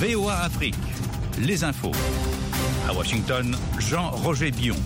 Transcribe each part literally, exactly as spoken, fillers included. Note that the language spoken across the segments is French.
V O A Afrique, les infos. À Washington, Jean-Roger Bion.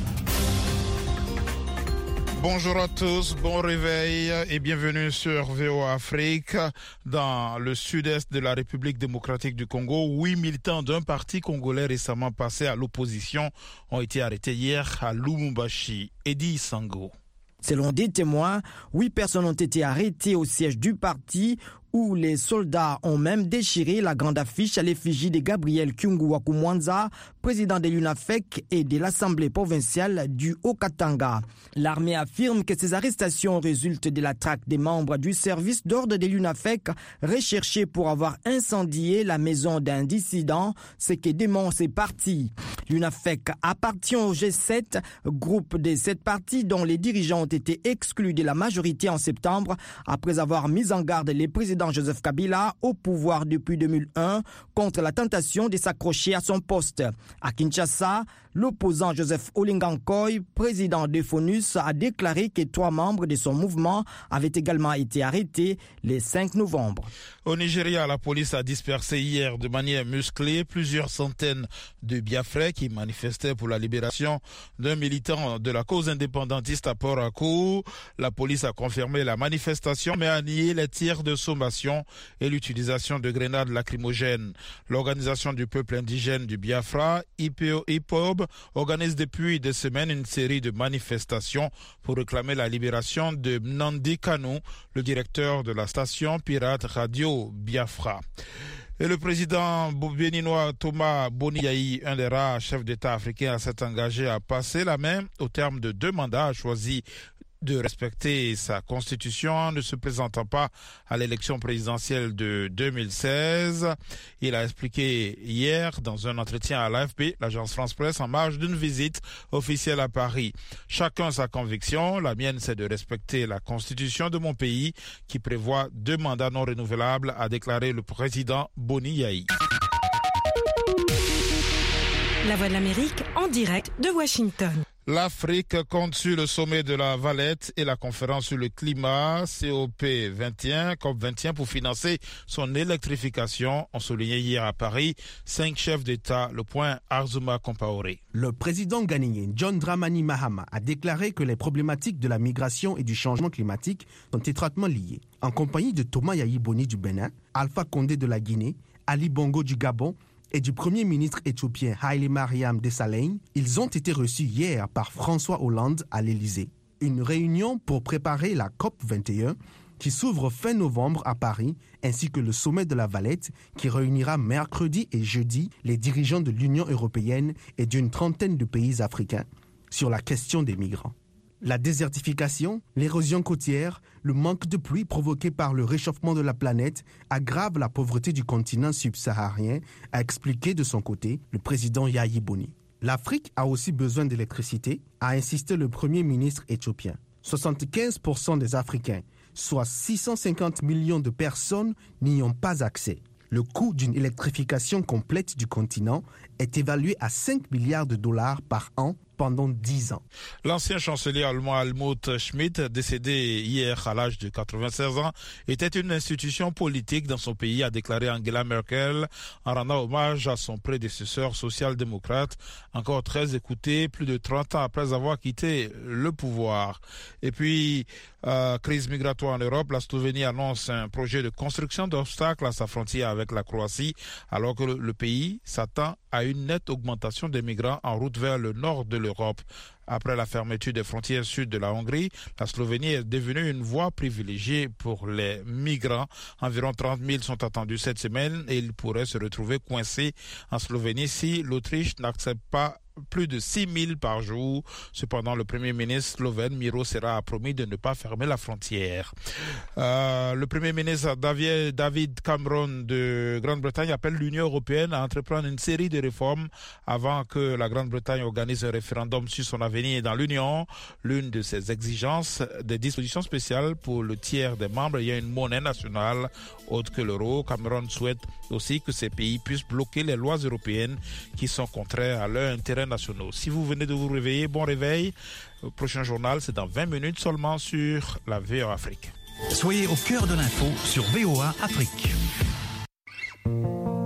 Bonjour à tous, bon réveil et bienvenue sur V O A Afrique. Dans le sud-est de la République démocratique du Congo, huit militants d'un parti congolais récemment passé à l'opposition ont été arrêtés hier à Lubumbashi. Eddie Sango. Selon des témoins, huit personnes ont été arrêtées au siège du parti où les soldats ont même déchiré la grande affiche à l'effigie de Gabriel Kyungu Mwanza, président de l'UNAFEC et de l'Assemblée provinciale du Haut-Katanga. L'armée affirme que ces arrestations résultent de la traque des membres du service d'ordre de l'UNAFEC recherchés pour avoir incendié la maison d'un dissident, ce que dément ces partis. L'UNAFEC appartient au G sept, groupe de sept partis dont les dirigeants ont été exclus de la majorité en septembre après avoir mis en garde les présidents Joseph Kabila au pouvoir depuis deux mille un contre la tentation de s'accrocher à son poste. À Kinshasa, l'opposant Joseph Olingankoy, président de FONUS, a déclaré que trois membres de son mouvement avaient également été arrêtés le cinq novembre. Au Nigeria, la police a dispersé hier de manière musclée plusieurs centaines de Biafrais qui manifestaient pour la libération d'un militant de la cause indépendantiste à Port-Harcourt. La police a confirmé la manifestation mais a nié les tirs de sommation et l'utilisation de grenades lacrymogènes. L'organisation du peuple indigène du Biafra, I P O I P O B, organise depuis des semaines une série de manifestations pour réclamer la libération de Nnamdi Kanu, le directeur de la station pirate Radio Biafra. Et le président béninois Thomas Boni-Yayi, un des rares chefs d'État africains à s'être engagé à passer la main au terme de deux mandats, a choisi de respecter sa constitution en ne se présentant pas à l'élection présidentielle de deux mille seize. Il a expliqué hier dans un entretien à l'A F P, l'agence France Presse, en marge d'une visite officielle à Paris. Chacun sa conviction, la mienne c'est de respecter la constitution de mon pays qui prévoit deux mandats non renouvelables, a déclaré le président Boni-Yayi. La Voix de l'Amérique en direct de Washington. L'Afrique compte sur le sommet de la Valette et la conférence sur le climat C O P vingt et un, COP vingt et un pour financer son électrification, ont souligné hier à Paris cinq chefs d'État. Le point Arzouma Compaoré. Le président ghanéen John Dramani Mahama a déclaré que les problématiques de la migration et du changement climatique sont étroitement liées. En compagnie de Thomas Yayi Boni du Bénin, Alpha Condé de la Guinée, Ali Bongo du Gabon et du Premier ministre éthiopien Haïlé Mariam Desalegn, ils ont été reçus hier par François Hollande à l'Élysée. Une réunion pour préparer la COP vingt et un qui s'ouvre fin novembre à Paris, ainsi que le sommet de la Valette qui réunira mercredi et jeudi les dirigeants de l'Union européenne et d'une trentaine de pays africains sur la question des migrants. La désertification, l'érosion côtière, le manque de pluie provoqué par le réchauffement de la planète aggravent la pauvreté du continent subsaharien, a expliqué de son côté le président Yayi Boni. L'Afrique a aussi besoin d'électricité, a insisté le premier ministre éthiopien. soixante-quinze pour cent des Africains, soit six cent cinquante millions de personnes, n'y ont pas accès. Le coût d'une électrification complète du continent est évalué à cinq milliards de dollars par an pendant dix ans. L'ancien chancelier allemand Helmut Schmidt, décédé hier à l'âge de quatre-vingt-seize ans, était une institution politique dans son pays, a déclaré Angela Merkel en rendant hommage à son prédécesseur social-démocrate, encore très écouté plus de trente ans après avoir quitté le pouvoir. Et puis, euh, crise migratoire en Europe, la Slovénie annonce un projet de construction d'obstacles à sa frontière avec la Croatie, alors que le, le pays s'attend à une nette augmentation des migrants en route vers le nord de l'Europe. Après la fermeture des frontières sud de la Hongrie, la Slovénie est devenue une voie privilégiée pour les migrants. Environ trente mille sont attendus cette semaine et ils pourraient se retrouver coincés en Slovénie si l'Autriche n'accepte pas plus de six mille par jour. Cependant, le Premier ministre slovène Miro Cerar a promis de ne pas fermer la frontière. Euh, le Premier ministre David Cameron de Grande-Bretagne appelle l'Union européenne à entreprendre une série de réformes avant que la Grande-Bretagne organise un référendum sur son avenir dans l'Union. L'une de ses exigences, des dispositions spéciales pour le tiers des membres ayant une monnaie nationale autre que l'euro. Cameron souhaite aussi que ces pays puissent bloquer les lois européennes qui sont contraires à leurs intérêts nationaux. Si vous venez de vous réveiller, bon réveil. Le prochain journal, c'est dans vingt minutes seulement sur la V O A Afrique. Soyez au cœur de l'info sur V O A Afrique.